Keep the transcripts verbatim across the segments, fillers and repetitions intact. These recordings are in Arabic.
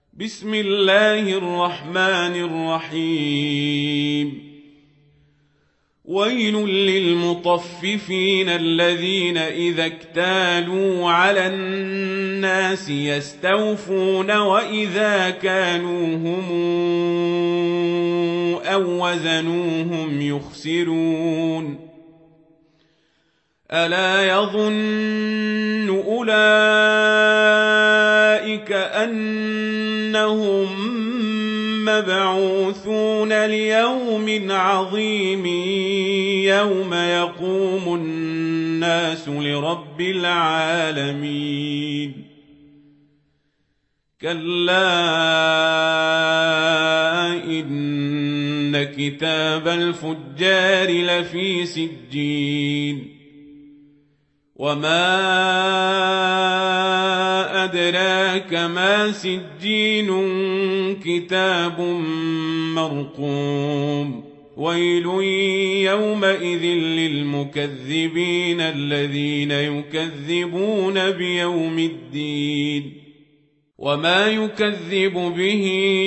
بسم الله الرحمن الرحيم ويل للمطففين الذين إذا اكتالوا على الناس يستوفون وإذا كانوهم أو وزنوهم يخسرون ألا يظن أولئك أنهم مبعوثون ليوم عظيم يوم يقوم الناس لرب العالمين كلا إن كتاب الفجار لفي سجين وما أدراك ما سجين كتاب مرقوم ويل يومئذ للمكذبين الذين يكذبون بيوم الدين وما يكذب به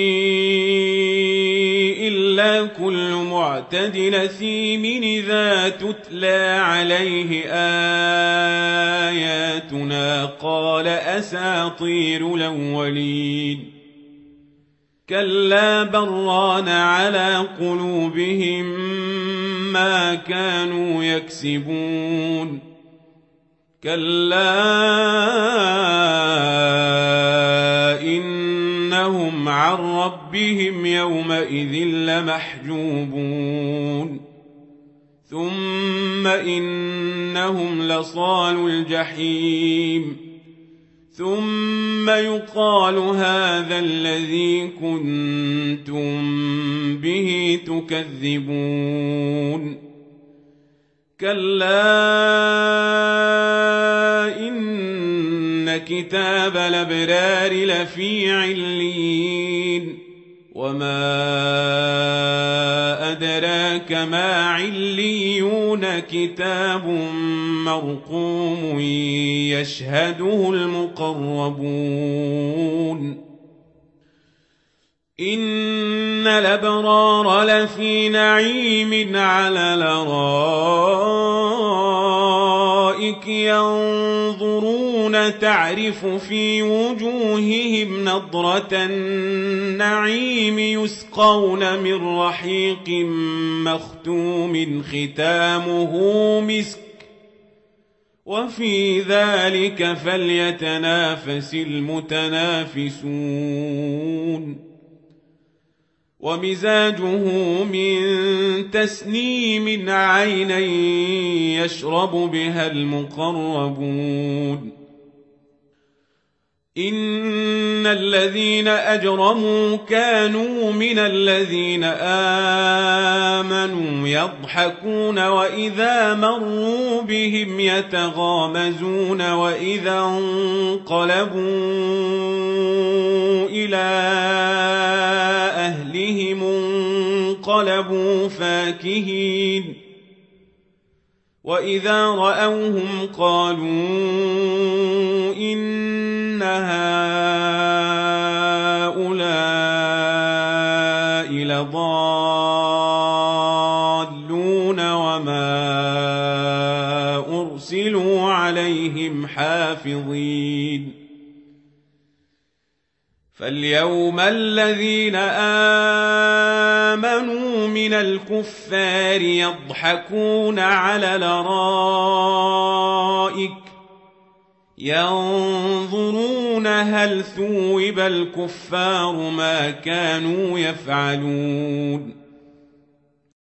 إلا كل معتد أثيم إذا تتلى عليه آياتنا قال أساطير الأولين كلا بران على قلوبهم ما كانوا يكسبون كلا إنهم عن ربهم يومئذ لمحجوبون ثم إنهم لصالو الجحيم ثم يقال هذا الذي كنتم به تكذبون كلا إن كتاب الأبرار لفي عليين وما أدراك ما عليون كتاب مرقوم يشهده المقربون إن الأبرار لفي نعيم على الأرائك ينظرون تعرف في وجوههم نضرة النعيم يسقون من رحيق مختوم ختامه مسك وفي ذلك فليتنافس المتنافسون ومزاجه من تسنيم عينا يشرب بها المقربون إن الذين أجرموا كانوا من الذين آمنوا يضحكون وإذا مروا بهم يتغامزون وإذا انقلبوا إلى أهلهم انقلبوا فاكهين وإذا رأوهم قالوا إن هؤلاء لضالون وما أرسلوا عليهم حافظين فاليوم الذين آمنوا من الكفار يضحكون على الأرائك ينظرون هل ثوب الكفار ما كانوا يفعلون